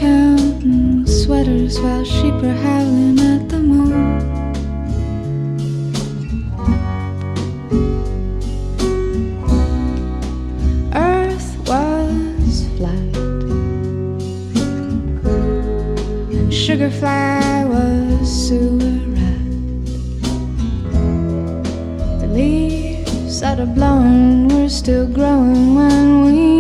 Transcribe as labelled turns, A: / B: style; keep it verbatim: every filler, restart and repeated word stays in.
A: counting sweaters while sheep are howling at the moon. Earth was flat and Sugarfly was sewer rat. The leaves that are blowing were still growing when we